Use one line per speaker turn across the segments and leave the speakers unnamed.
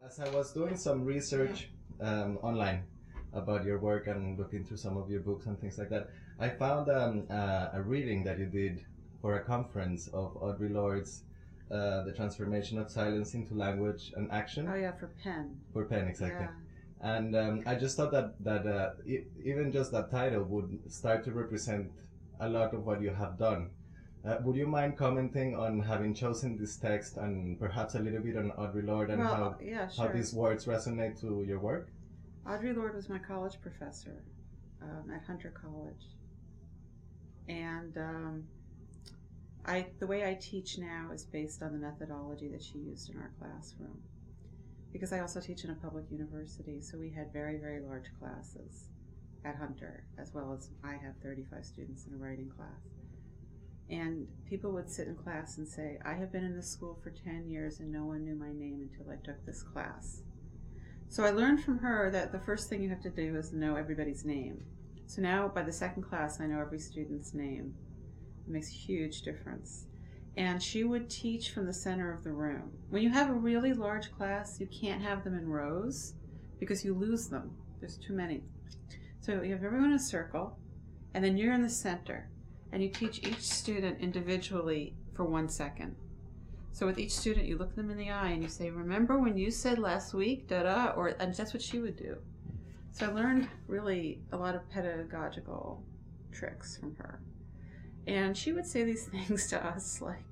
As I was doing some research online about your work and looking through some of your books and things like that, I found a reading that you did for a conference of Audre Lorde's The Transformation of Silence into Language and Action.
Oh yeah, for PEN.
For PEN, exactly.
Yeah.
And I just thought that even just that title would start to represent a lot of what you have done. Would you mind commenting on having chosen this text and perhaps a little bit on Audre Lorde and
Sure.
how these words resonate to your work?
Audre Lorde was my college professor at Hunter College. And the way I teach now is based on the methodology that she used in our classroom. Because I also teach in a public university, so we had very, very large classes at Hunter, as well as I have 35 students in a writing class. And people would sit in class and say, I have been in this school for 10 years and no one knew my name until I took this class. So I learned from her that the first thing you have to do is know everybody's name. So now by the second class, I know every student's name. It makes a huge difference. And she would teach from the center of the room. When you have a really large class, you can't have them in rows because you lose them. There's too many. So you have everyone in a circle, and then you're in the center. And you teach each student individually for 1 second. So with each student, you look them in the eye and you say, remember when you said last week, da-da, and that's what she would do. So I learned really a lot of pedagogical tricks from her. And she would say these things to us like,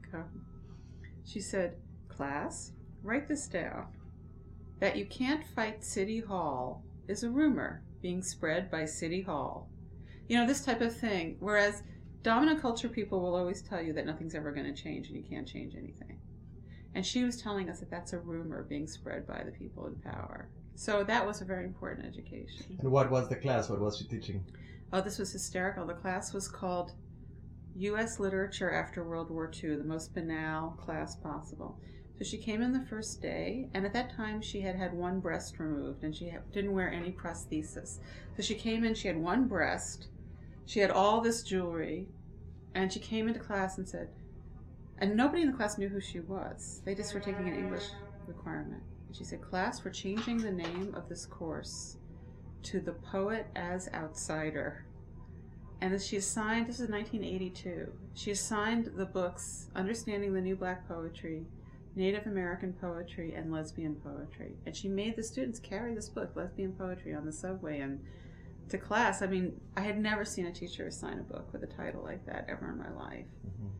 she said, class, write this down. That you can't fight City Hall is a rumor being spread by City Hall. You know, this type of thing. Whereas dominant culture people will always tell you that nothing's ever going to change and you can't change anything. And she was telling us that that's a rumor being spread by the people in power. So that was a very important education.
And what was the class? What was she teaching?
Oh, this was hysterical. The class was called U.S. Literature After World War II, the most banal class possible. So she came in the first day, and at that time she had had one breast removed, and she didn't wear any prosthesis. So she came in, she had one breast, she had all this jewelry, and she came into class and said, and nobody in the class knew who she was. They just were taking an English requirement. And she said, class, we're changing the name of this course to The Poet as Outsider. And she assigned, this is 1982, she assigned the books Understanding the New Black Poetry, Native American Poetry, and Lesbian Poetry. And she made the students carry this book, Lesbian Poetry, on the subway and to class. I mean, I had never seen a teacher assign a book with a title like that ever in my life. Mm-hmm.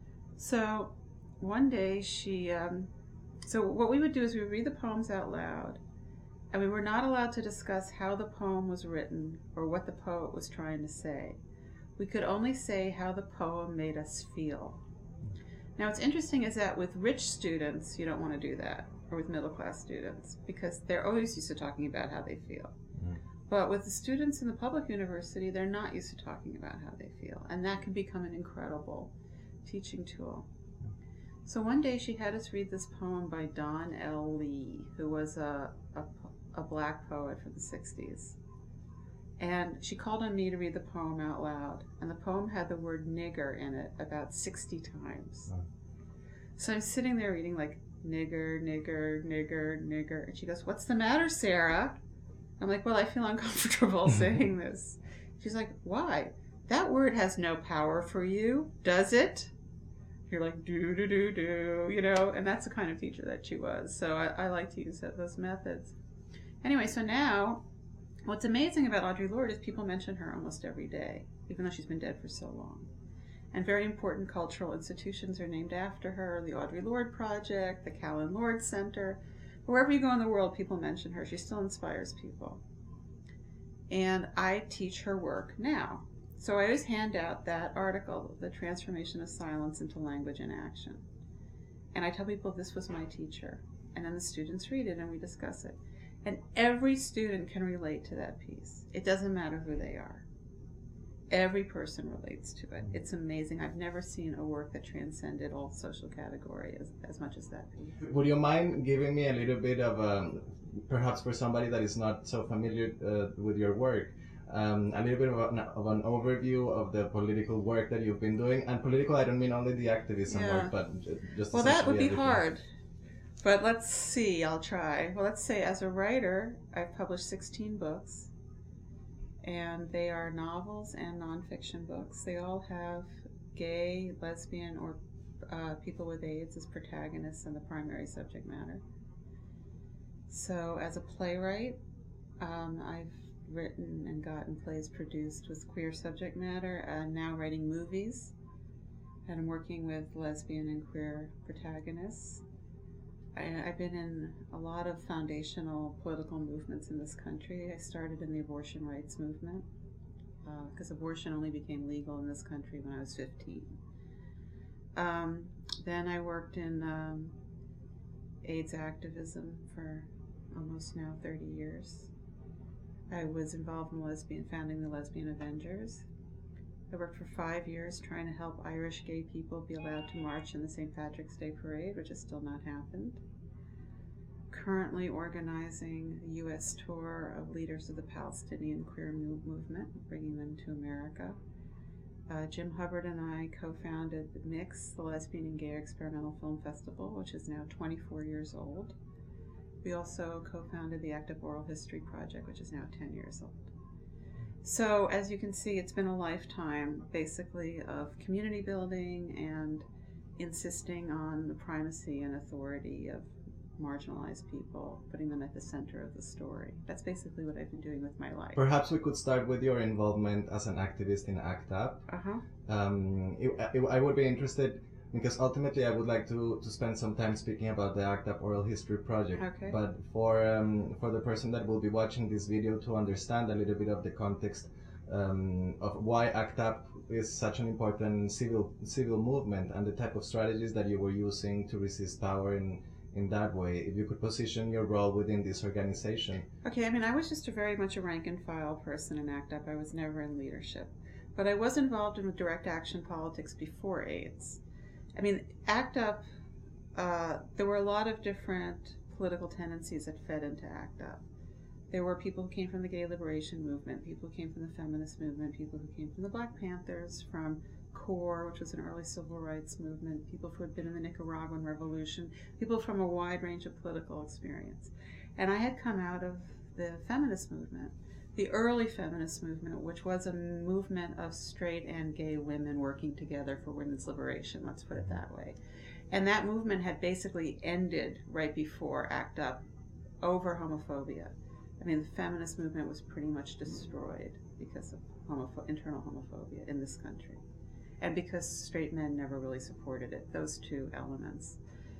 So one day so what we would do is we would read the poems out loud, and we were not allowed to discuss how the poem was written or what the poet was trying to say. We could only say how the poem made us feel. Now what's interesting is that with rich students, you don't want to do that, or with middle class students, because they're always used to talking about how they feel. Mm. But with the students in the public university, they're not used to talking about how they feel, and that can become an incredible teaching tool. So one day she had us read this poem by Don L. Lee, who was a black poet from the 60s. And she called on me to read the poem out loud. And the poem had the word nigger in it about 60 times. Oh. So I'm sitting there reading like, nigger, nigger, nigger, nigger. And she goes, what's the matter, Sarah? I'm like, well, I feel uncomfortable saying this. She's like, why? That word has no power for you, does it? You're like, do, do, do, do, you know? And that's the kind of teacher that she was. So I like to use those methods. Anyway, so now, what's amazing about Audre Lorde is people mention her almost every day, even though she's been dead for so long. And very important cultural institutions are named after her. The Audre Lorde Project, the Callen Lorde Center. Wherever you go in the world, people mention her. She still inspires people. And I teach her work now. So I always hand out that article, The Transformation of Silence into Language and Action. And I tell people this was my teacher. And then the students read it and we discuss it. And every student can relate to that piece. It doesn't matter who they are. Every person relates to it. It's amazing. I've never seen a work that transcended all social categories as much as that piece.
Would you mind giving me a little bit of, perhaps for somebody that is not so familiar with your work, a little bit of an overview of the political work that you've been doing? And political, I don't mean only the activism work, but just...
Well, that would be hard. But let's see, I'll try. Well, let's say as a writer, I've published 16 books, and they are novels and nonfiction books. They all have gay, lesbian, or people with AIDS as protagonists and the primary subject matter. So as a playwright, I've written and gotten plays produced with queer subject matter. I'm now writing movies, and I'm working with lesbian and queer protagonists. I've been in a lot of foundational political movements in this country. I started in the abortion rights movement because abortion only became legal in this country when I was 15. Then I worked in AIDS activism for almost now 30 years. I was involved in founding the Lesbian Avengers. I worked for 5 years trying to help Irish gay people be allowed to march in the St. Patrick's Day Parade, which has still not happened. Currently organizing a U.S. tour of leaders of the Palestinian queer movement, bringing them to America. Jim Hubbard and I co-founded Mix, the Lesbian and Gay Experimental Film Festival, which is now 24 years old. We also co-founded the Act Up Oral History Project, which is now 10 years old. So, as you can see, it's been a lifetime, basically, of community building and insisting on the primacy and authority of marginalized people, putting them at the center of the story. That's basically what I've been doing with my life.
Perhaps we could start with your involvement as an activist in ACT UP. I would be interested, because ultimately I would like to spend some time speaking about the ACT UP Oral History Project.
Okay.
But for the person that will be watching this video, to understand a little bit of the context of why ACT UP is such an important civil movement and the type of strategies that you were using to resist power in that way, if you could position your role within this organization.
Okay, I mean, I was just very much a rank and file person in ACT UP. I was never in leadership. But I was involved in direct action politics before AIDS. I mean, ACT UP, there were a lot of different political tendencies that fed into ACT UP. There were people who came from the gay liberation movement, people who came from the feminist movement, people who came from the Black Panthers, from CORE, which was an early civil rights movement, people who had been in the Nicaraguan Revolution, people from a wide range of political experience. And I had come out of the feminist movement, the early feminist movement, which was a movement of straight and gay women working together for women's liberation, let's put it that way. And that movement had basically ended right before ACT UP over homophobia. I mean, the feminist movement was pretty much destroyed because of internal homophobia in this country. And because straight men never really supported it, those two elements.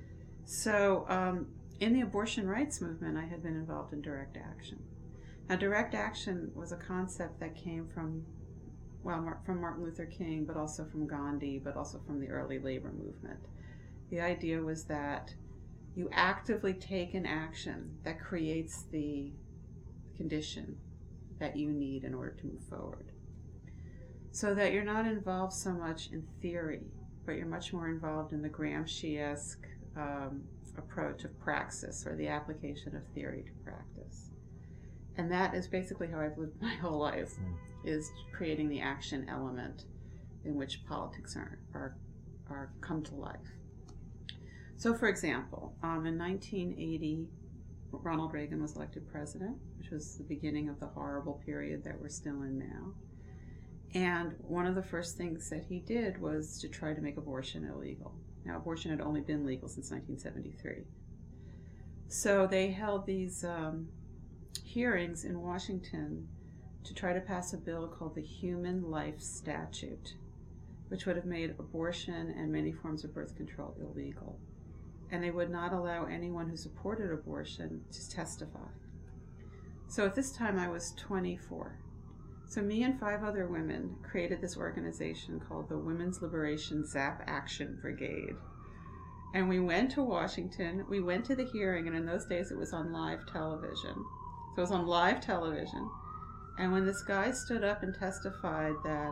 So in the abortion rights movement, I had been involved in direct action. Now, direct action was a concept that came from Martin Luther King, but also from Gandhi, but also from the early labor movement. The idea was that you actively take an action that creates the condition that you need in order to move forward. So that you're not involved so much in theory, but you're much more involved in the Gramsci-esque approach of praxis, or the application of theory to practice. And that is basically how I've lived my whole life, is creating the action element in which politics are come to life. So, for example, in 1980, Ronald Reagan was elected president, which was the beginning of the horrible period that we're still in now. And one of the first things that he did was to try to make abortion illegal. Now, abortion had only been legal since 1973. So they held these hearings in Washington to try to pass a bill called the Human Life Statute, which would have made abortion and many forms of birth control illegal. And they would not allow anyone who supported abortion to testify. So at this time I was 24. So me and 5 other women created this organization called the Women's Liberation ZAP Action Brigade. And we went to Washington, we went to the hearing, and in those days it was on live television. So it was on live television. And when this guy stood up and testified that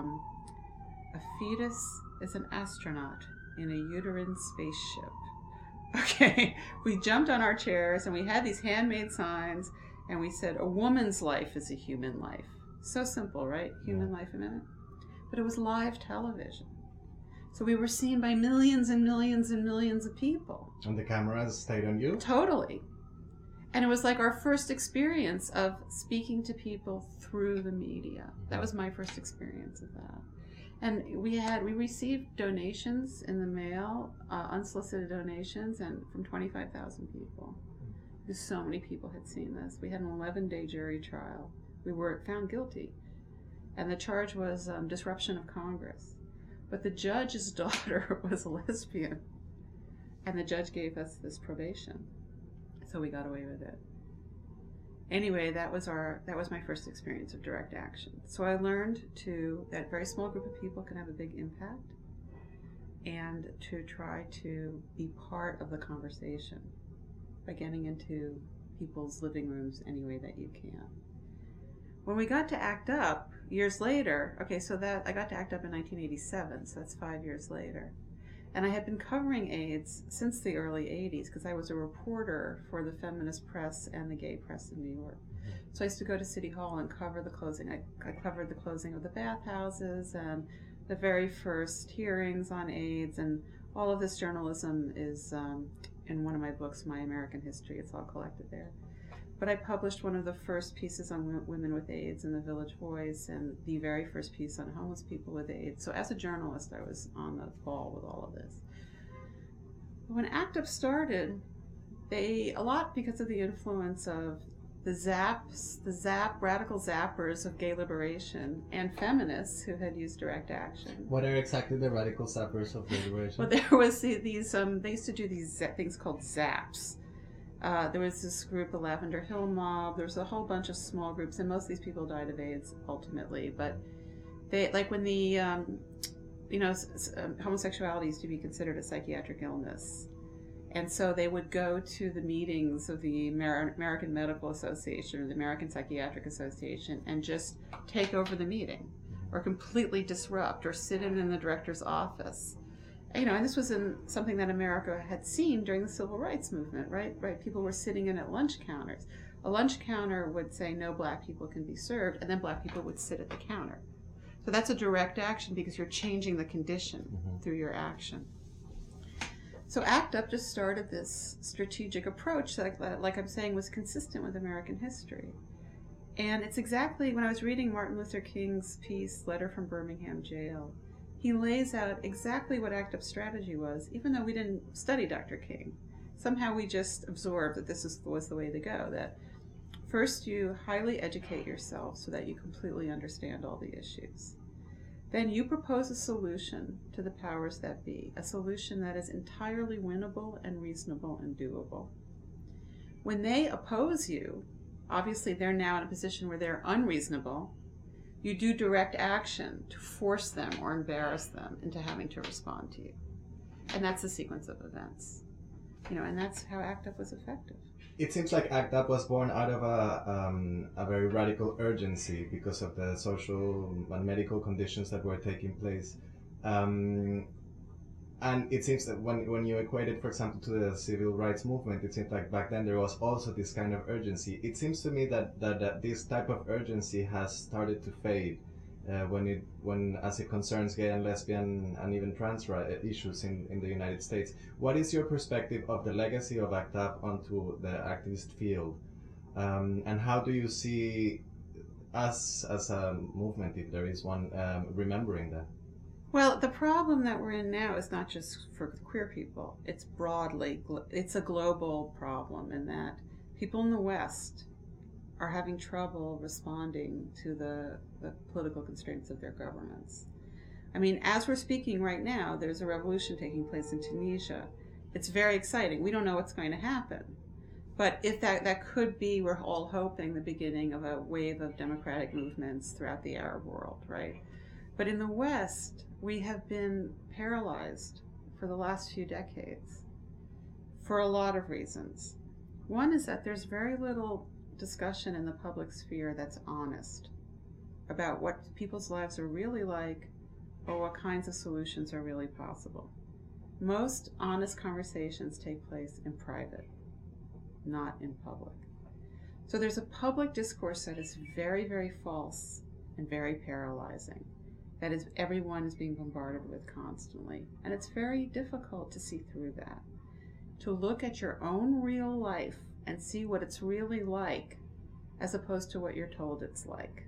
a fetus is an astronaut in a uterine spaceship, okay, we jumped on our chairs and we had these handmade signs and we said, a woman's life is a human life. So simple, right? Human life amendment. But it was live television. So we were seen by millions and millions and millions of people.
And the cameras stayed on you?
Totally. And it was like our first experience of speaking to people through the media. That was my first experience of that. And we received donations in the mail, unsolicited donations, and from 25,000 people. Because so many people had seen this. We had an 11-day jury trial. We were found guilty. And the charge was disruption of Congress. But the judge's daughter was a lesbian. And the judge gave us this probation. So we got away with it. Anyway, that was my first experience of direct action. So I learned that a very small group of people can have a big impact, and to try to be part of the conversation by getting into people's living rooms any way that you can. When we got to ACT UP years later, I got to ACT UP in 1987, so that's 5 years later. And I had been covering AIDS since the early 80s because I was a reporter for the feminist press and the gay press in New York. So I used to go to City Hall and cover the closing. I covered the closing of the bathhouses and the very first hearings on AIDS, and all of this journalism is in one of my books, My American History. It's all collected there. But I published one of the first pieces on women with AIDS in the Village Voice, and the very first piece on homeless people with AIDS. So as a journalist, I was on the ball with all of this. When ACT UP started, a lot because of the influence of the radical zappers of gay liberation, and feminists who had used direct action.
What are exactly the radical zappers of gay liberation?
Well, there was they used to do these things called zaps. There was this group, the Lavender Hill Mob. There was a whole bunch of small groups, and most of these people died of AIDS ultimately. But they, like when the, homosexuality used to be considered a psychiatric illness, and so they would go to the meetings of the American Medical Association or the American Psychiatric Association and just take over the meeting, or completely disrupt, or sit in the director's office. And this was something that America had seen during the Civil Rights Movement, right? People were sitting in at lunch counters. A lunch counter would say no black people can be served, and then black people would sit at the counter. So that's a direct action because you're changing the condition through your action. So ACT UP just started this strategic approach that, like I'm saying, was consistent with American history. And it's exactly, when I was reading Martin Luther King's piece, Letter from Birmingham Jail, he lays out exactly what ACT UP's strategy was, even though we didn't study Dr. King. Somehow we just absorbed that this was the way to go, that first you highly educate yourself so that you completely understand all the issues. Then you propose a solution to the powers that be, a solution that is entirely winnable and reasonable and doable. When they oppose you, obviously they're now in a position where they're unreasonable. You do direct action to force them or embarrass them into having to respond to you. And that's the sequence of events. And that's how ACT UP was effective.
It seems like ACT UP was born out of a very radical urgency because of the social and medical conditions that were taking place. And it seems that when you equate it, for example, to the civil rights movement, it seems like back then there was also this kind of urgency. It seems to me that this type of urgency has started to fade when as it concerns gay and lesbian and even trans issues in the United States. What is your perspective of the legacy of ACT UP onto the activist field? And how do you see us as a movement, if there is one, remembering that?
Well, the problem that we're in now is not just for queer people. It's it's a global problem in that people in the West are having trouble responding to the political constraints of their governments. I mean, as we're speaking right now, there's a revolution taking place in Tunisia. It's very exciting. We don't know what's going to happen. But if that could be, we're all hoping, the beginning of a wave of democratic movements throughout the Arab world, right? But in the West, we have been paralyzed for the last few decades for a lot of reasons. One is that there's very little discussion in the public sphere that's honest about what people's lives are really like or what kinds of solutions are really possible. Most honest conversations take place in private, not in public. So there's a public discourse that is very, very false and very paralyzing. that is everyone is being bombarded with constantly. And it's very difficult to see through that. To look at your own real life and see what it's really like as opposed to what you're told it's like.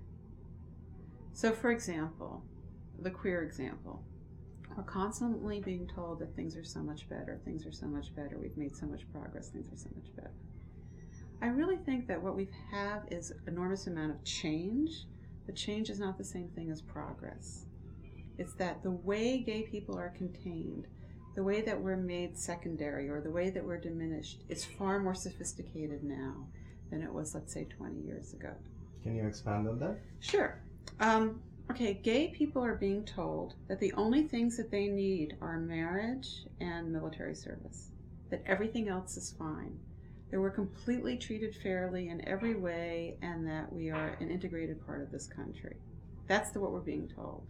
So for example, the queer example, we're constantly being told that things are so much better, we've made so much progress, things are so much better. I really think that what we have is enormous amount of change, but change is not the same thing as progress. It's that the way gay people are contained, the way that we're made secondary or the way that we're diminished is far more sophisticated now than it was, let's say, 20 years ago.
Can you expand on that?
Sure. Okay, gay people are being told that the only things that they need are marriage and military service, that everything else is fine, that we're completely treated fairly in every way, and that we are an integrated part of this country. That's what we're being told.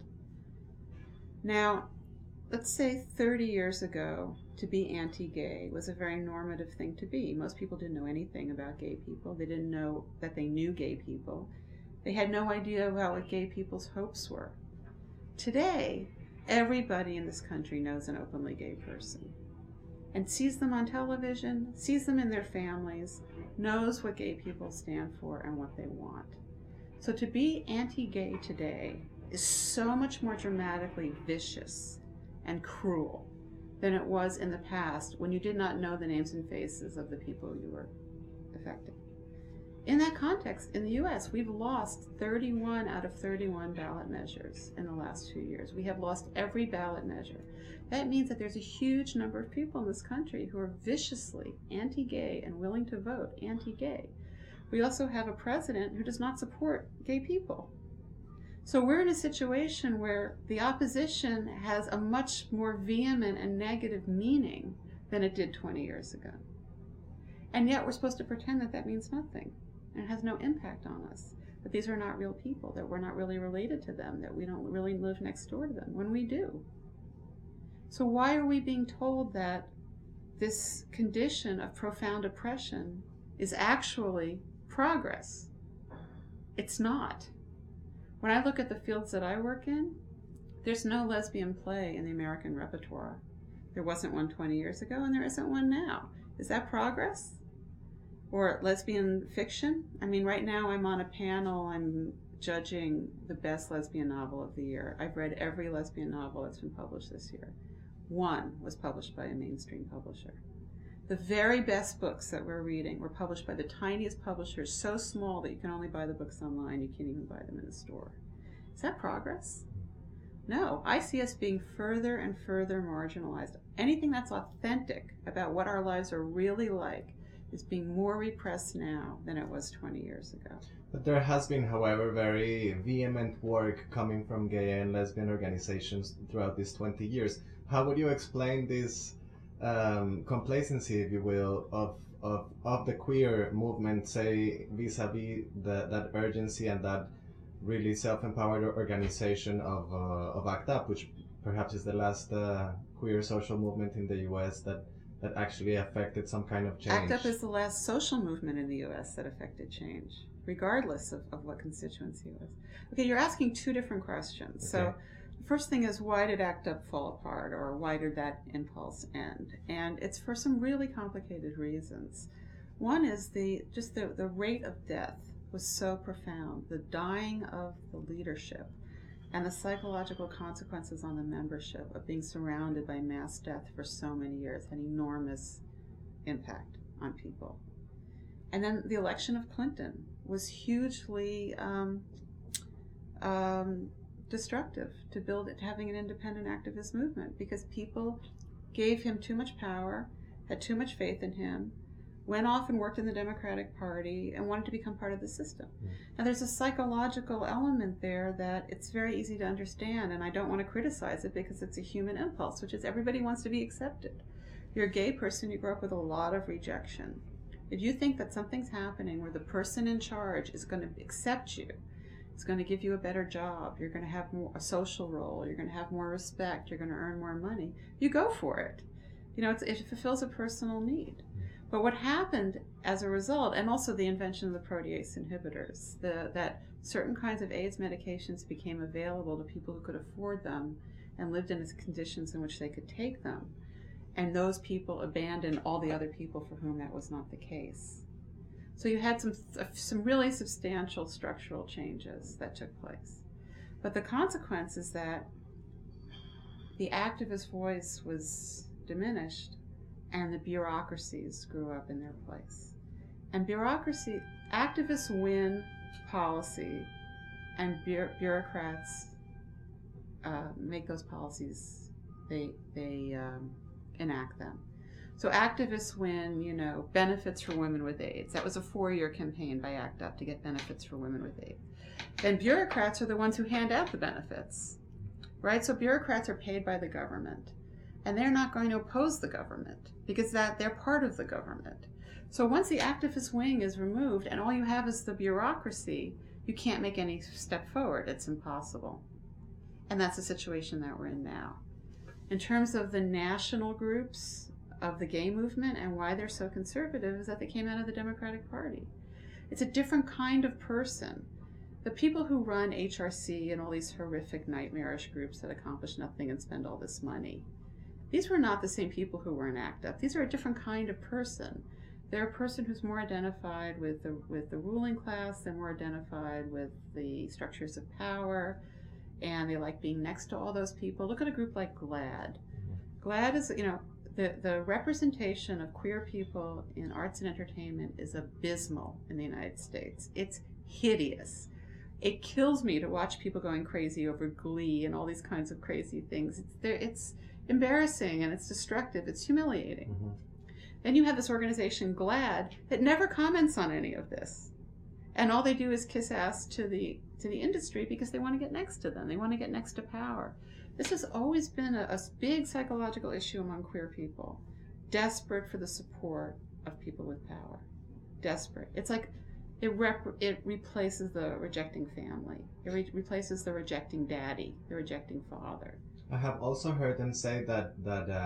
Now, let's say 30 years ago, to be anti-gay was a very normative thing to be. Most people didn't know anything about gay people. They didn't know that they knew gay people. They had no idea about what gay people's hopes were. Today, everybody in this country knows an openly gay person and sees them on television, sees them in their families, knows what gay people stand for and what they want. So to be anti-gay today is so much more dramatically vicious and cruel than it was in the past when you did not know the names and faces of the people you were affecting. In that context, in the US, we've lost 31 out of 31 ballot measures in the last 2 years. We have lost every ballot measure. That means that there's a huge number of people in this country who are viciously anti-gay and willing to vote anti-gay. We also have a president who does not support gay people. So we're in a situation where the opposition has a much more vehement and negative meaning than it did 20 years ago. And yet we're supposed to pretend that that means nothing. And it has no impact on us. That these are not real people, that we're not really related to them, that we don't really live next door to them, when we do. So why are we being told that this condition of profound oppression is actually progress? It's not. When I look at the fields that I work in, there's no lesbian play in the American repertoire. There wasn't one 20 years ago, and there isn't one now. Is that progress? Or lesbian fiction? I mean, right now I'm on a panel, I'm judging the best lesbian novel of the year. I've read every lesbian novel that's been published this year. One was published by a mainstream publisher. The very best books that we're reading were published by the tiniest publishers, so small that you can only buy the books online, you can't even buy them in a store. Is that progress? No, I see us being further and further marginalized. Anything that's authentic about what our lives are really like is being more repressed now than it was 20 years ago.
But there has been, however, very vehement work coming from gay and lesbian organizations throughout these 20 years. How would you explain this complacency, if you will, of the queer movement, say, vis-a-vis that urgency and that really self-empowered organization of ACT UP, which perhaps is the last queer social movement in the US that actually affected some kind of change?
ACT UP is the last social movement in the US that affected change, regardless of what constituency it was. Okay, you're asking two different questions. Okay. So the first thing is, why did ACT UP fall apart, or why did that impulse end? And it's for some really complicated reasons. One is the rate of death was so profound. The dying of the leadership and the psychological consequences on the membership of being surrounded by mass death for so many years had enormous impact on people. And then the election of Clinton was hugely destructive to having an independent activist movement, because people gave him too much power, had too much faith in him, went off and worked in the Democratic Party and wanted to become part of the system. Now there's a psychological element there that it's very easy to understand, and I don't want to criticize it because it's a human impulse, which is everybody wants to be accepted. You're a gay person, you grew up with a lot of rejection. If you think that something's happening where the person in charge is going to accept you, it's going to give you a better job, you're going to have a social role, you're going to have more respect, you're going to earn more money, you go for it. You know, it fulfills a personal need. But what happened as a result, and also the invention of the protease inhibitors, that certain kinds of AIDS medications became available to people who could afford them and lived in conditions in which they could take them. And those people abandoned all the other people for whom that was not the case. So you had some really substantial structural changes that took place. But the consequence is that the activist voice was diminished and the bureaucracies grew up in their place. And activists win policy and bureaucrats make those policies, they enact them. So activists win, benefits for women with AIDS. That was a 4-year campaign by ACT UP to get benefits for women with AIDS. Then bureaucrats are the ones who hand out the benefits, right? So bureaucrats are paid by the government, and they're not going to oppose the government because they're part of the government. So once the activist wing is removed and all you have is the bureaucracy, you can't make any step forward. It's impossible. And that's the situation that we're in now. In terms of the national groups of the gay movement and why they're so conservative is that they came out of the Democratic Party. It's a different kind of person. The people who run HRC and all these horrific, nightmarish groups that accomplish nothing and spend all this money, these were not the same people who were in ACT UP. These are a different kind of person. They're a person who's more identified with the ruling class. They're more identified with the structures of power, and they like being next to all those people. Look at a group like GLAAD. GLAAD is, the representation of queer people in arts and entertainment is abysmal in the United States. It's hideous. It kills me to watch people going crazy over Glee and all these kinds of crazy things. It's embarrassing and it's destructive. It's humiliating. Mm-hmm. Then you have this organization, GLAAD, that never comments on any of this. And all they do is kiss ass to the industry because they want to get next to them. They want to get next to power. This has always been a big psychological issue among queer people. Desperate for the support of people with power. Desperate. It's like it replaces the rejecting family. It replaces the rejecting daddy, the rejecting father.
I have also heard them say that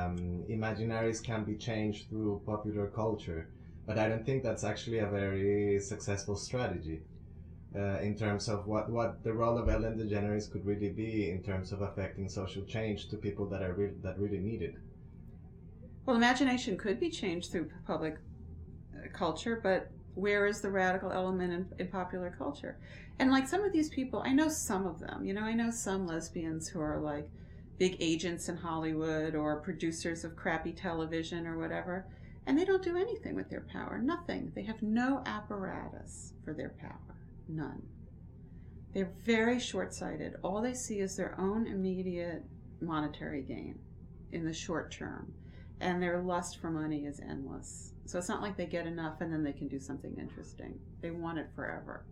imaginaries can be changed through popular culture, but I don't think that's actually a very successful strategy in terms of what the role of Ellen DeGeneres could really be in terms of affecting social change to people that really need it.
Well, imagination could be changed through public culture, but where is the radical element in popular culture? And like some of these people, I know some of them. I know some lesbians who are like big agents in Hollywood or producers of crappy television or whatever, and they don't do anything with their power. Nothing. They have no apparatus for their power. None. They're very short-sighted. All they see is their own immediate monetary gain in the short term, and their lust for money is endless. So it's not like they get enough and then they can do something interesting. They want it forever.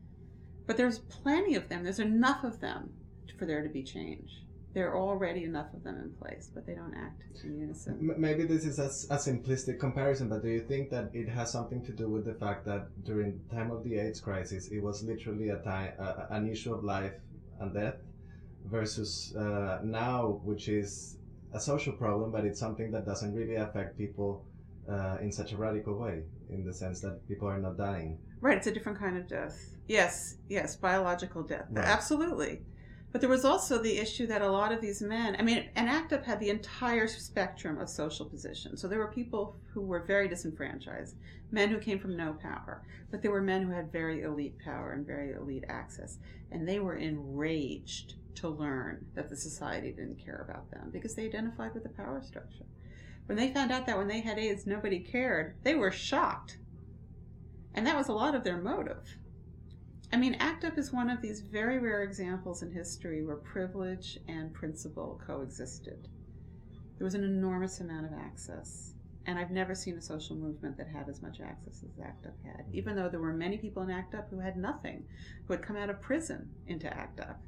But there's plenty of them. There's enough of them for there to be change. There are already enough of them in place, but they don't act in unison.
Maybe this is a simplistic comparison, but do you think that it has something to do with the fact that during the time of the AIDS crisis, it was literally an issue of life and death, versus now, which is a social problem, but it's something that doesn't really affect people in such a radical way, in the sense that people are not dying?
Right, it's a different kind of death. Yes, biological death. Right. Absolutely. But there was also the issue that a lot of these men, and ACT UP had the entire spectrum of social positions. So there were people who were very disenfranchised, men who came from no power, but there were men who had very elite power and very elite access. And they were enraged to learn that the society didn't care about them because they identified with the power structure. When they found out that when they had AIDS, nobody cared, they were shocked. And that was a lot of their motive. ACT UP is one of these very rare examples in history where privilege and principle coexisted. There was an enormous amount of access, and I've never seen a social movement that had as much access as ACT UP had, even though there were many people in ACT UP who had nothing, who had come out of prison into ACT UP.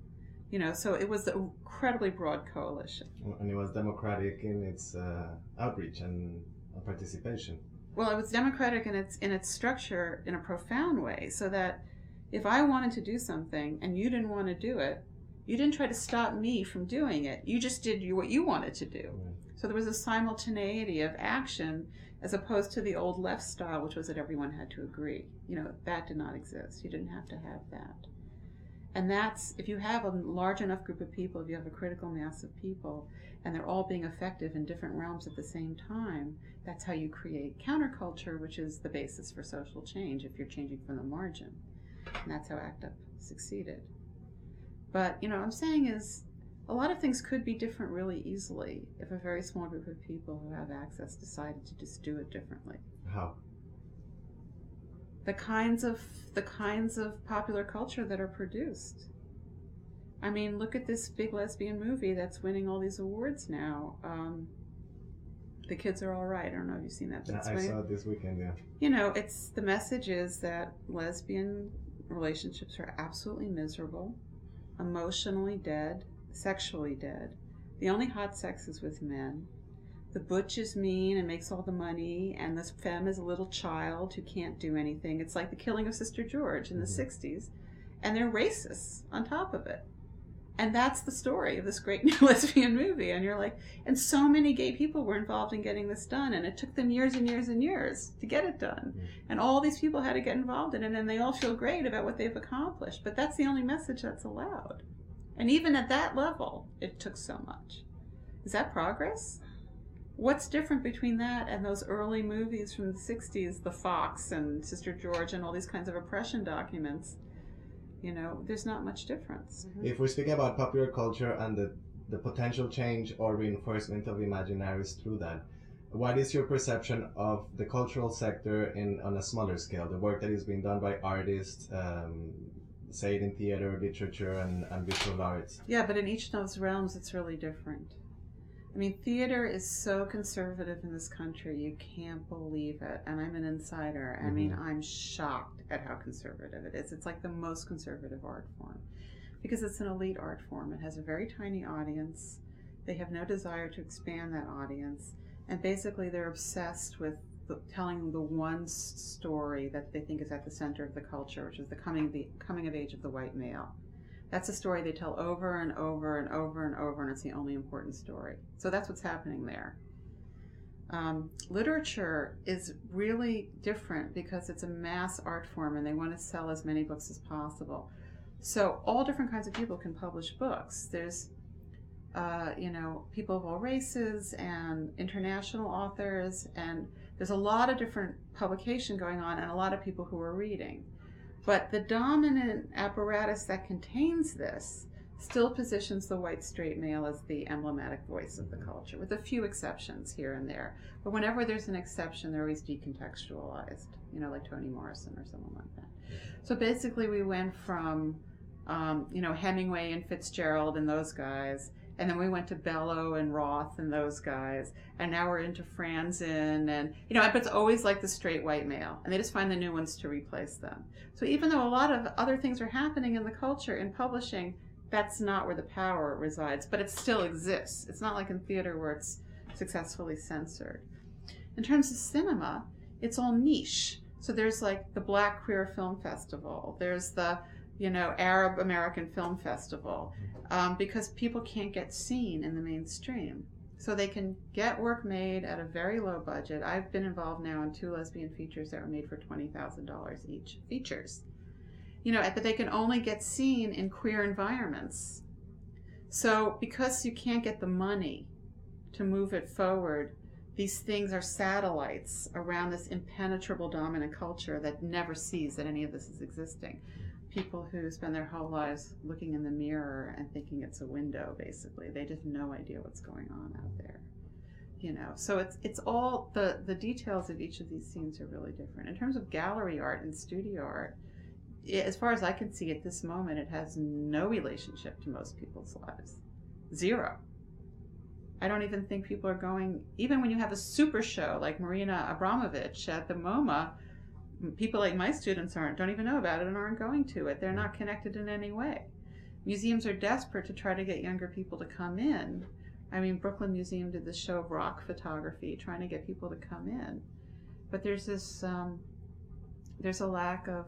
So it was an incredibly broad coalition.
And it was democratic in its outreach and participation.
Well, it was democratic in its structure in a profound way, so that if I wanted to do something and you didn't want to do it, you didn't try to stop me from doing it. You just did what you wanted to do. So there was a simultaneity of action as opposed to the old left style, which was that everyone had to agree. That did not exist. You didn't have to have that. And that's, if you have a large enough group of people, if you have a critical mass of people, and they're all being effective in different realms at the same time, that's how you create counterculture, which is the basis for social change if you're changing from the margin. And that's how ACT UP succeeded. But, what I'm saying is, a lot of things could be different really easily if a very small group of people who have access decided to just do it differently.
How?
The kinds of popular culture that are produced. I mean, look at this big lesbian movie that's winning all these awards now. The Kids Are All Right. I don't know if you've seen that.
Yeah, I saw it this weekend, yeah.
It's the message is that lesbian relationships are absolutely miserable, emotionally dead, sexually dead. The only hot sex is with men. The butch is mean and makes all the money, and this femme is a little child who can't do anything. It's like the killing of Sister George in the 60s. And they're racists on top of it. And that's the story of this great new lesbian movie. And you're like, and so many gay people were involved in getting this done, and it took them years and years and years to get it done. And all these people had to get involved in it, and they all feel great about what they've accomplished. But that's the only message that's allowed. And even at that level, it took so much. Is that progress? What's different between that and those early movies from the 60s, The Fox and Sister George and all these kinds of oppression documents? There's not much difference.
If we're speaking about popular culture and the potential change or reinforcement of imaginaries through that, what is your perception of the cultural sector on a smaller scale, the work that is being done by artists, say it in theater, literature, and visual arts?
Yeah, but in each of those realms, it's really different. I mean, theater is so conservative in this country, you can't believe it. And I'm an insider. I mean, I'm shocked at how conservative it is. It's like the most conservative art form because it's an elite art form. It has a very tiny audience. They have no desire to expand that audience. And basically, they're obsessed with telling the one story that they think is at the center of the culture, which is the coming of age of the white male. That's a story they tell over and over and over and over, and it's the only important story. So that's what's happening there. Literature is really different because it's a mass art form, and they want to sell as many books as possible. So all different kinds of people can publish books. There's, people of all races and international authors, and there's a lot of different publication going on and a lot of people who are reading. But the dominant apparatus that contains this still positions the white straight male as the emblematic voice of the culture, with a few exceptions here and there. But whenever there's an exception, they're always decontextualized, like Toni Morrison or someone like that. So basically we went from, Hemingway and Fitzgerald and those guys, and then we went to Bellow and Roth and those guys, and now we're into Franzen, and but it's always like the straight white male, and they just find the new ones to replace them. So even though a lot of other things are happening in the culture, in publishing, that's not where the power resides, but it still exists. It's not like in theater where it's successfully censored. In terms of cinema, it's all niche. So there's like the Black Queer Film Festival, there's the Arab American Film Festival, because people can't get seen in the mainstream. So they can get work made at a very low budget. I've been involved now in 2 lesbian features that were made for $20,000 each. Features. But they can only get seen in queer environments. So because you can't get the money to move it forward, these things are satellites around this impenetrable dominant culture that never sees that any of this is existing. People who spend their whole lives looking in the mirror and thinking it's a window, basically. They just have no idea what's going on out there. So it's all, the details of each of these scenes are really different. In terms of gallery art and studio art, as far as I can see at this moment, it has no relationship to most people's lives. Zero. I don't even think people are going, even when you have a super show like Marina Abramovich at the MoMA, people like my students don't even know about it and aren't going to it. They're not connected in any way. Museums are desperate to try to get younger people to come in. I mean, Brooklyn Museum did this show of rock photography, trying to get people to come in. But there's this, there's a lack of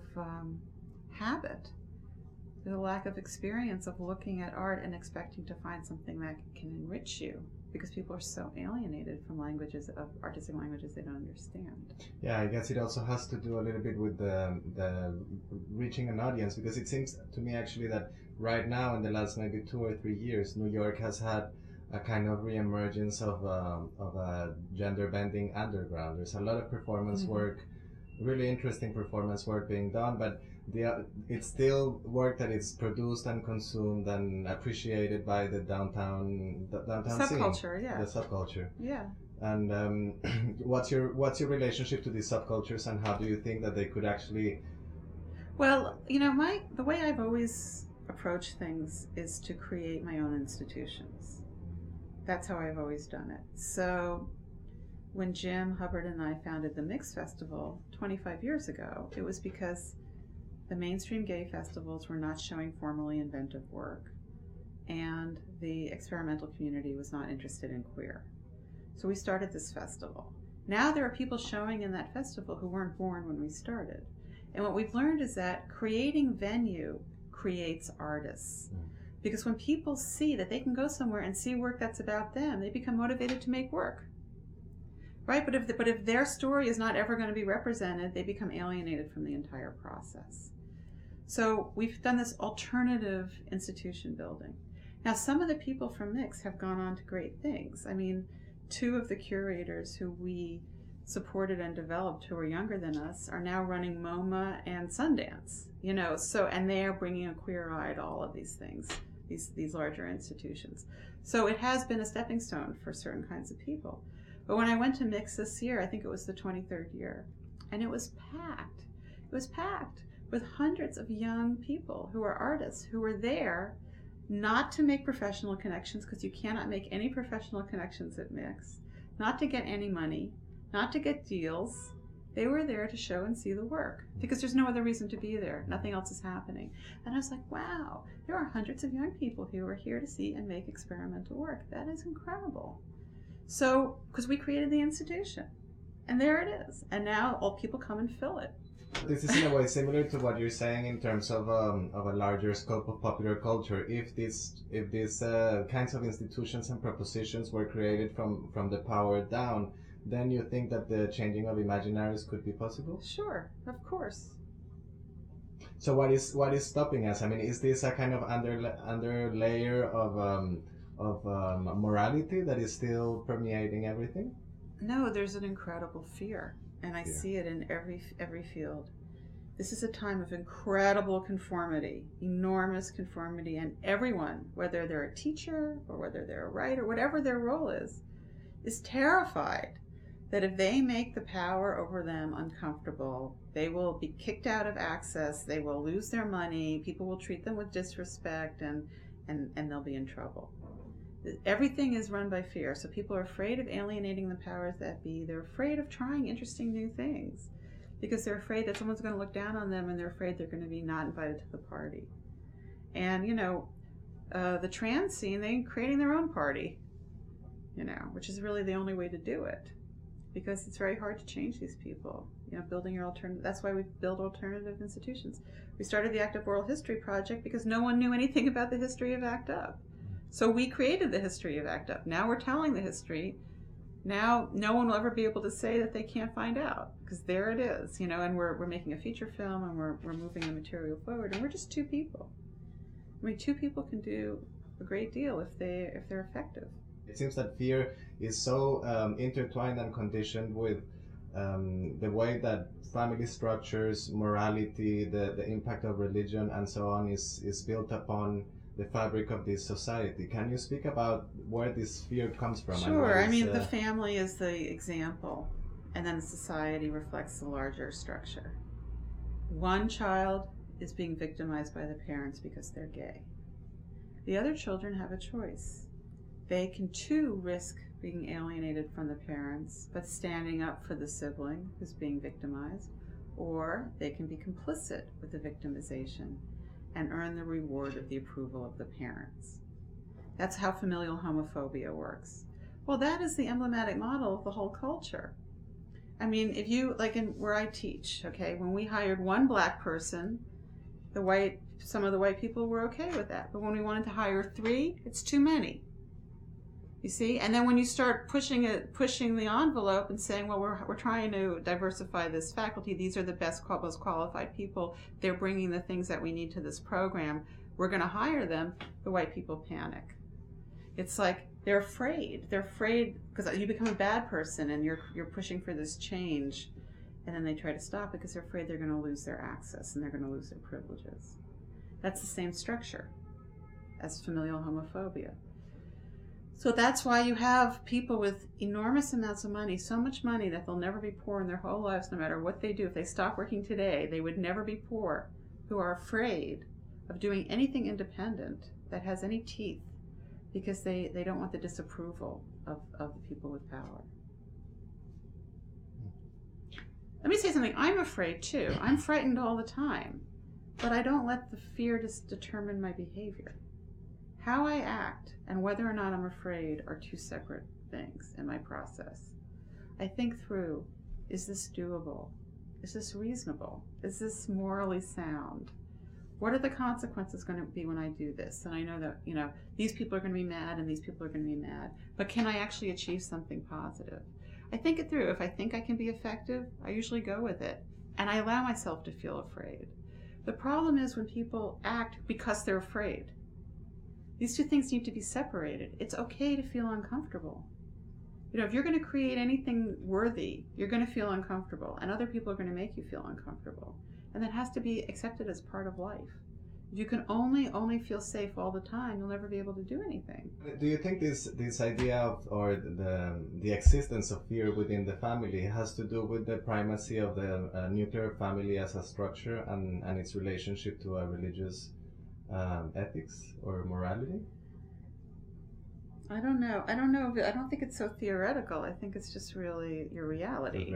habit. There's a lack of experience of looking at art and expecting to find something that can enrich you. because people are so alienated from languages, of artistic languages they don't understand.
Yeah, I guess it also has to do a little bit with the reaching an audience, because it seems to me actually that right now in the last maybe 2 or 3 years, New York has had a kind of reemergence of a gender bending underground. There's a lot of performance work, really interesting performance work being done, but it's still work that is produced and consumed and appreciated by the downtown
Subculture,
scene,
yeah.
the subculture.
Yeah.
And what's your relationship to these subcultures, and how do you think that they could actually?
Well, the way I've always approached things is to create my own institutions. That's how I've always done it. So when Jim Hubbard and I founded the Mix Festival 25 years ago, it was because the mainstream gay festivals were not showing formally inventive work, and the experimental community was not interested in queer. So we started this festival. Now there are people showing in that festival who weren't born when we started. And what we've learned is that creating venue creates artists. Because when people see that they can go somewhere and see work that's about them, they become motivated to make work. Right? But if their story is not ever going to be represented, they become alienated from the entire process. So we've done this alternative institution building. Now, some of the people from Mix have gone on to great things. I mean, 2 of the curators who we supported and developed, who are younger than us, are now running MoMA and Sundance. And they are bringing a queer eye to all of these things, these larger institutions. So it has been a stepping stone for certain kinds of people. But when I went to Mix this year, I think it was the 23rd year, and it was packed. It was packed with hundreds of young people who are artists who were there not to make professional connections, because you cannot make any professional connections at Mix, not to get any money, not to get deals. They were there to show and see the work, because there's no other reason to be there. Nothing else is happening. And I was like, wow, there are hundreds of young people who are here to see and make experimental work. That is incredible. So, because we created the institution, and there it is. And now all people come and fill it.
This is in a way similar to what you're saying in terms of a larger scope of popular culture. If these kinds of institutions and propositions were created from the power down, then you think that the changing of imaginaries could be possible?
Sure, of course.
So what is stopping us? I mean, is this a kind of under layer of morality that is still permeating everything?
No, there's an incredible fear. And I see it in every field. This is a time of incredible conformity, enormous conformity, and everyone, whether they're a teacher or whether they're a writer, whatever their role is terrified that if they make the power over them uncomfortable, they will be kicked out of access, they will lose their money, people will treat them with disrespect, and they'll be in trouble. Everything is run by fear, so people are afraid of alienating the powers that be. They're afraid of trying interesting new things because they're afraid that someone's going to look down on them, and they're afraid they're going to be not invited to the party. And the trans scene, they're creating their own party, which is really the only way to do it, because it's very hard to change these people. Building your alternative. That's why we build alternative institutions. We started the ACT UP Oral History Project because no one knew anything about the history of ACT UP. So we created the history of ACT UP. Now we're telling the history. Now no one will ever be able to say that they can't find out, because there it is, and we're making a feature film, and we're moving the material forward, and we're just 2 people. I mean, 2 people can do a great deal if they're effective.
It seems that fear is so intertwined and conditioned with the way that family structures, morality, the impact of religion, and so on is built upon the fabric of this society. Can you speak about where this fear comes from?
Sure. I mean, the family is the example, and then the society reflects the larger structure. One child is being victimized by the parents because they're gay. The other children have a choice. They can too risk being alienated from the parents, but standing up for the sibling who's being victimized, or they can be complicit with the victimization and earn the reward of the approval of the parents. That's how familial homophobia works. Well, that is the emblematic model of the whole culture. I mean, if you, like in where I teach, okay, when we hired one black person, some of the white people were okay with that. But when we wanted to hire 3, it's too many. You see? And then when you start pushing the envelope and saying, well, we're trying to diversify this faculty. These are the best, most qualified people. They're bringing the things that we need to this program. We're going to hire them. The white people panic. It's like they're afraid. They're afraid because you become a bad person and you're pushing for this change. And then they try to stop it because they're afraid they're going to lose their access and they're going to lose their privileges. That's the same structure as familial homophobia. So that's why you have people with enormous amounts of money, so much money that they'll never be poor in their whole lives, no matter what they do. If they stop working today, they would never be poor, who are afraid of doing anything independent that has any teeth because they don't want the disapproval of the people with power. Let me say something. I'm afraid too. I'm frightened all the time, but I don't let the fear determine my behavior. How I act and whether or not I'm afraid are two separate things in my process. I think through, is this doable? Is this reasonable? Is this morally sound? What are the consequences going to be when I do this? And I know that, these people are going to be mad and these people are going to be mad, but can I actually achieve something positive? I think it through. If I think I can be effective, I usually go with it. And I allow myself to feel afraid. The problem is when people act because they're afraid. These two things need to be separated. It's okay to feel uncomfortable. If you're going to create anything worthy, you're going to feel uncomfortable, and other people are going to make you feel uncomfortable. And that has to be accepted as part of life. If you can only feel safe all the time, you'll never be able to do anything.
Do you think this idea of, or the existence of fear within the family has to do with the primacy of the nuclear family as a structure and its relationship to a religious ethics or morality?
I don't know. I don't think it's so theoretical. I think it's just really your reality.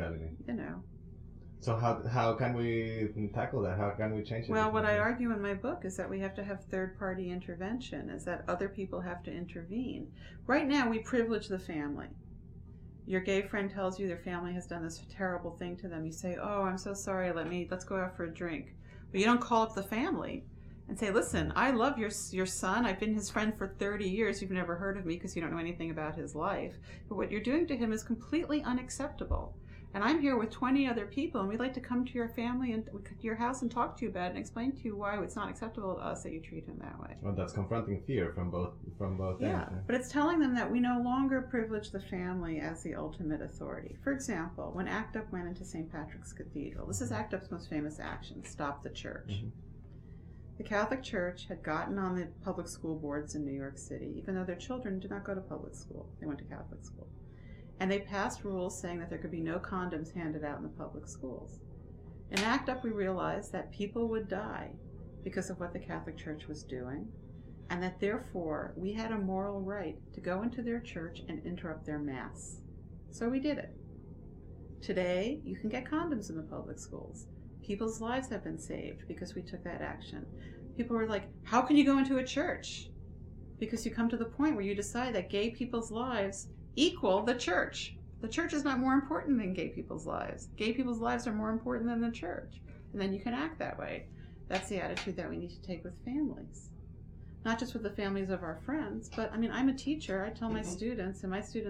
So how can we tackle that? How can we change it?
Well, what I argue in my book is that we have to have third-party intervention, is that other people have to intervene. Right now, we privilege the family. Your gay friend tells you their family has done this terrible thing to them. You say, oh, I'm so sorry, let's go out for a drink. But you don't call up the family and say, listen, I love your son. I've been his friend for 30 years. You've never heard of me because you don't know anything about his life. But what you're doing to him is completely unacceptable. And I'm here with 20 other people, and we'd like to come to your family and to your house and talk to you about it and explain to you why it's not acceptable to us that you treat him that way.
Well, that's confronting fear from both
yeah,
ends.
But it's telling them that we no longer privilege the family as the ultimate authority. For example, when ACT UP went into St. Patrick's Cathedral, this is ACT UP's most famous action, Stop the Church. Mm-hmm. The Catholic Church had gotten on the public school boards in New York City, even though their children did not go to public school. They went to Catholic school. And they passed rules saying that there could be no condoms handed out in the public schools. In ACT UP, we realized that people would die because of what the Catholic Church was doing, and that therefore we had a moral right to go into their church and interrupt their mass. So we did it. Today, you can get condoms in the public schools. People's lives have been saved because we took that action. People were like, how can you go into a church? Because you come to the point where you decide that gay people's lives equal the church. The church is not more important than gay people's lives. Gay people's lives are more important than the church. And then you can act that way. That's the attitude that we need to take with families. Not just with the families of our friends, but I'm a teacher. I tell my students,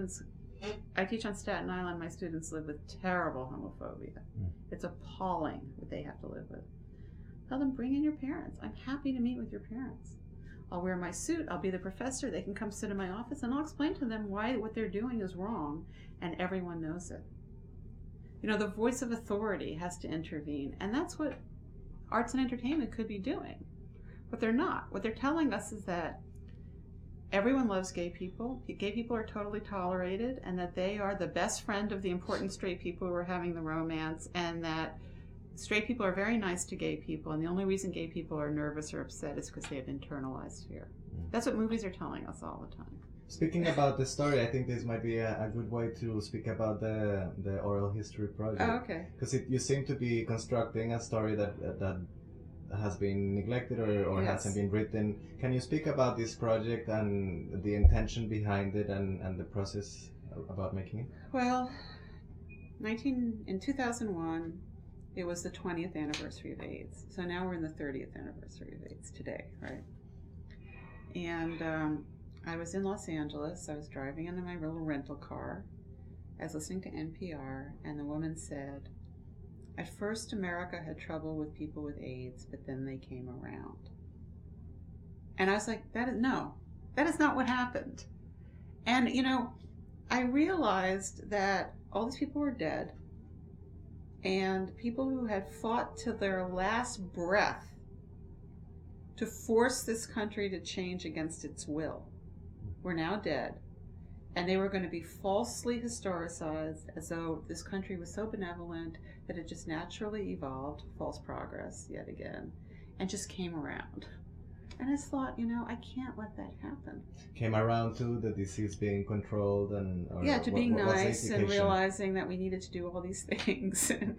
I teach on Staten Island, my students live with terrible homophobia. It's appalling what they have to live with. Tell them, bring in your parents. I'm happy to meet with your parents. I'll wear my suit, I'll be the professor, they can come sit in my office, and I'll explain to them why what they're doing is wrong, and everyone knows it. The voice of authority has to intervene, and that's what arts and entertainment could be doing. But they're not. What they're telling us is that everyone loves gay people are totally tolerated, and that they are the best friend of the important straight people who are having the romance, and that straight people are very nice to gay people, and the only reason gay people are nervous or upset is because they have internalized fear. That's what movies are telling us all the time.
Speaking about the story, I think this might be a good way to speak about the oral history project.
Oh, okay.
Because you seem to be constructing a story that has been neglected or
Yes.
hasn't been written. Can you speak about this project and the intention behind it and the process about making it?
Well, in 2001, it was the 20th anniversary of AIDS. So now we're in the 30th anniversary of AIDS today, right? And I was in Los Angeles. I was driving in my little rental car. I was listening to NPR, and the woman said, "At first, America had trouble with people with AIDS, but then they came around." And I was like, that is not what happened. And, I realized that all these people were dead, and people who had fought to their last breath to force this country to change against its will were now dead. And they were going to be falsely historicized as though this country was so benevolent that it just naturally evolved, false progress yet again, and just came around. And I just thought, I can't let that happen.
Came around to the disease being controlled and...
to being nice and realizing that we needed to do all these things, and,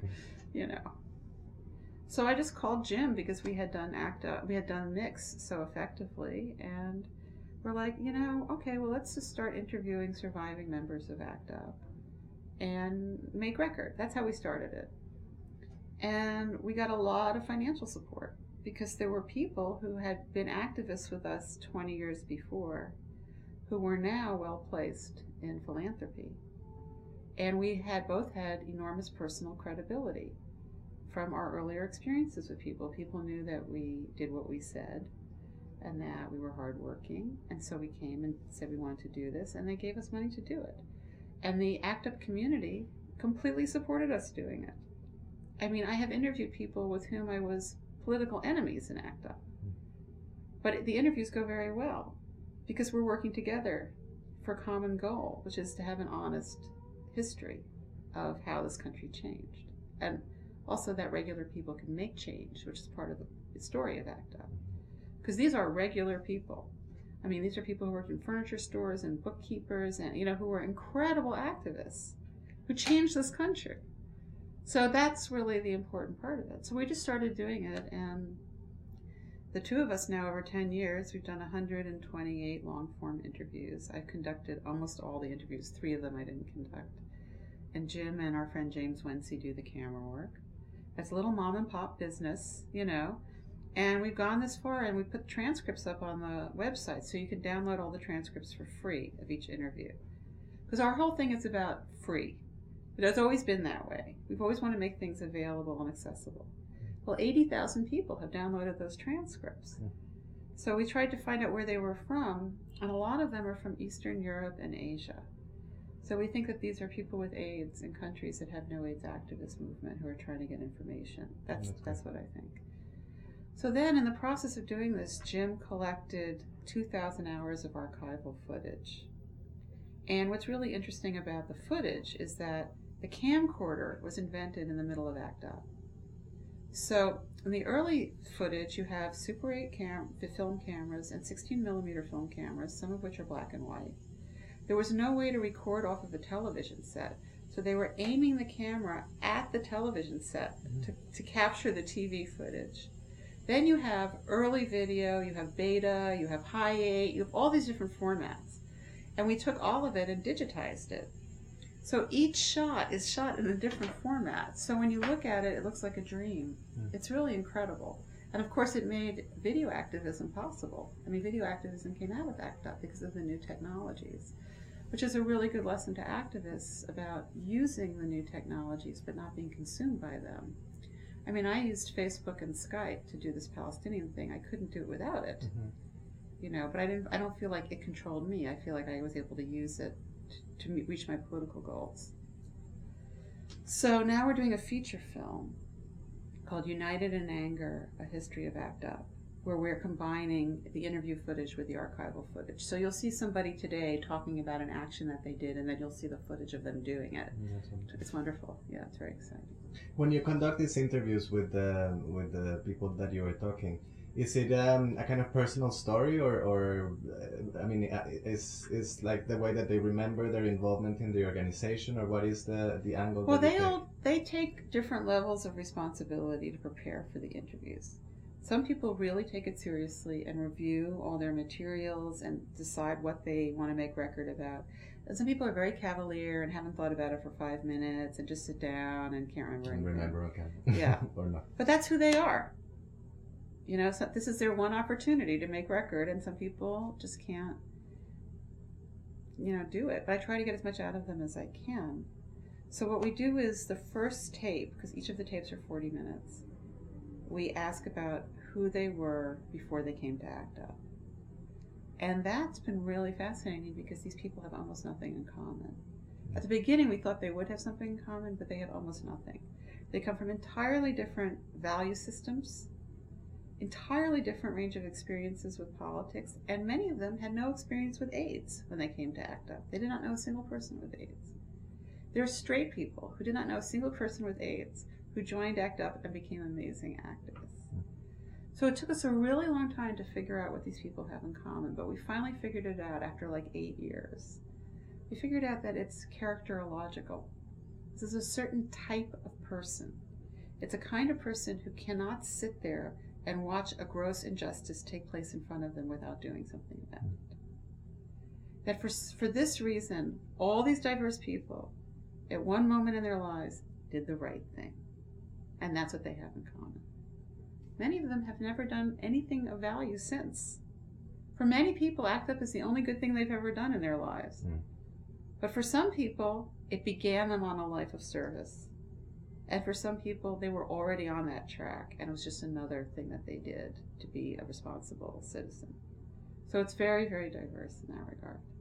So I just called Jim because we had done Mix so effectively, and we're like, okay, well, let's just start interviewing surviving members of ACT UP and make record. That's how we started it. And we got a lot of financial support because there were people who had been activists with us 20 years before who were now well placed in philanthropy. And we had both had enormous personal credibility from our earlier experiences with people. People knew that we did what we said and that we were hardworking. And so we came and said we wanted to do this, and they gave us money to do it. And the ACT UP community completely supported us doing it. I mean, I have interviewed people with whom I was political enemies in ACT UP. But the interviews go very well because we're working together for a common goal, which is to have an honest history of how this country changed. And also that regular people can make change, which is part of the story of ACT UP. Because these are regular people. I mean, these are people who worked in furniture stores and bookkeepers and, who were incredible activists who changed this country. So that's really the important part of it. So we just started doing it, and the two of us now, over 10 years, we've done 128 long-form interviews. I've conducted almost all the interviews. 3 of them I didn't conduct. And Jim and our friend James Wensey do the camera work. It's a little mom-and-pop business, And we've gone this far, and we put transcripts up on the website, so you can download all the transcripts for free of each interview. Because our whole thing is about free. It has always been that way. We've always wanted to make things available and accessible. Well, 80,000 people have downloaded those transcripts. So we tried to find out where they were from, and a lot of them are from Eastern Europe and Asia. So we think that these are people with AIDS in countries that have no AIDS activist movement who are trying to get information. That's what I think. So then, in the process of doing this, Jim collected 2,000 hours of archival footage. And what's really interesting about the footage is that the camcorder was invented in the middle of ACT UP. So in the early footage, you have Super 8 film cameras and 16mm film cameras, some of which are black and white. There was no way to record off of a television set, so they were aiming the camera at the television set to capture the TV footage. Then you have early video, you have beta, you have high 8, you have all these different formats. And we took all of it and digitized it. So each shot is shot in a different format. So when you look at it, it looks like a dream. It's really incredible. And of course it made video activism possible. I mean, video activism came out of ACT UP because of the new technologies, which is a really good lesson to activists about using the new technologies but not being consumed by them. I mean, I used Facebook and Skype to do this Palestinian thing. I couldn't do it without it. But I don't feel like it controlled me. I feel like I was able to use it to reach my political goals. So now we're doing a feature film called United in Anger, A History of ACT UP, where we're combining the interview footage with the archival footage. So you'll see somebody today talking about an action that they did, and then you'll see the footage of them doing it. It's wonderful. Yeah, it's very exciting.
When you conduct these interviews with the people that you were talking, is it a kind of personal story, or I mean, is like the way that they remember their involvement in the organization, or what is the angle?
Well, they take different levels of responsibility to prepare for the interviews. Some people really take it seriously and review all their materials and decide what they want to make record about. And some people are very cavalier and haven't thought about it for 5 minutes and just sit down and can't remember anything.
Remember, okay.
Yeah.
Or not.
But that's who they are. So this is their one opportunity to make record, and some people just can't do it, but I try to get as much out of them as I can. So what we do is the first tape, because each of the tapes are 40 minutes, we ask about who they were before they came to ACT UP. And that's been really fascinating because these people have almost nothing in common. At the beginning, we thought they would have something in common, but they have almost nothing. They come from entirely different value systems, entirely different range of experiences with politics, and many of them had no experience with AIDS when they came to ACT UP. They did not know a single person with AIDS. There are straight people who did not know a single person with AIDS who joined ACT UP and became amazing activists. So it took us a really long time to figure out what these people have in common, but we finally figured it out after like 8 years. We figured out that it's characterological. This is a certain type of person. It's a kind of person who cannot sit there and watch a gross injustice take place in front of them without doing something about it. That for this reason, all these diverse people, at one moment in their lives, did the right thing. And that's what they have in common. Many of them have never done anything of value since. For many people, ACT UP is the only good thing they've ever done in their lives. But for some people, it began them on a life of service. And for some people, they were already on that track, and it was just another thing that they did to be a responsible citizen. So it's very, very diverse in that regard.